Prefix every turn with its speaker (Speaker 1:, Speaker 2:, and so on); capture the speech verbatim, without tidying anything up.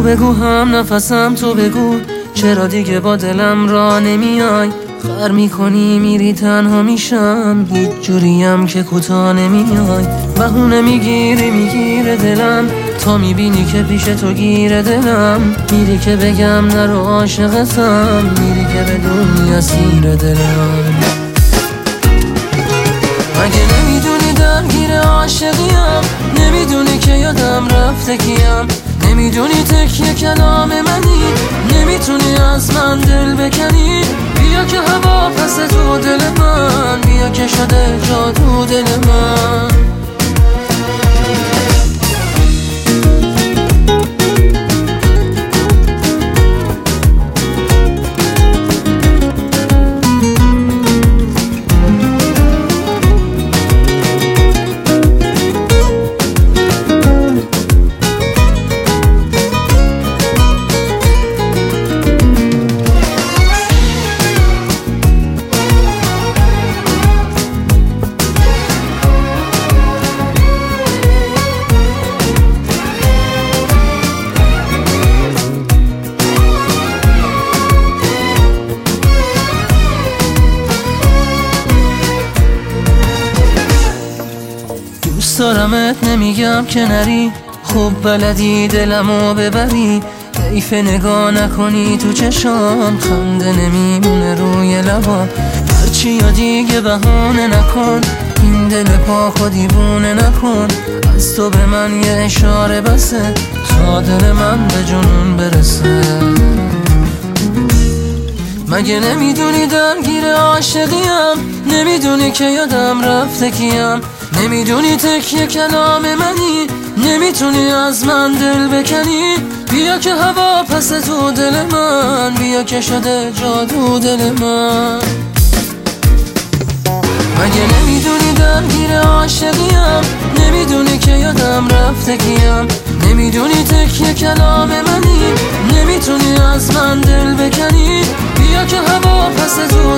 Speaker 1: بگو هم نفسم تو بگو، چرا دیگه با دلم را نمیای؟ خر میکنی میری تنها میشم، هیچ جوریم که کوتا نمیای. بهونه میگیری میگیره دلم، تا میبینی که پیش تو گیره دلم. میری که بگم نرو عاشقتم، میری که بدونی اسیر دلم. مگه نمیدونی درگیر عاشقیم؟ نمیدونی که یادم رفته کیم؟ نمیدونی تکیه کلام منی؟ نمیتونی از من دل بکنی؟ بیا که هوا پس تو دل من، بیا که شده جادو دل من. دوست دارمت نمیگم که نری، خوب بلدی دلمو ببری. حیف نگاه نکنی تو چشام، خنده نمیمونه روی لبام. هرچی یا دیگه بهانه نکن، این دل پا خودیبونه نکن. از تو به من یه اشاره بسه، تا دل من به جنون برسه. مگه نمیدونی درگیر عاشقیم؟ نمیدونی که یادم رفته کیم؟ نمیدونی تکیه کلام منی؟ نمیتونی از من دل بکنی؟ بیا که هوا پس تو دل من، بیا که شده جادو دل من. مگه نمیدونی درگیر عاشقیم؟ نمیدونی که یادم رفته کیم؟ نمیدونی تکیه کلام منی؟ نمیتونی از من دل بکنی؟ بیا که هوا پس تو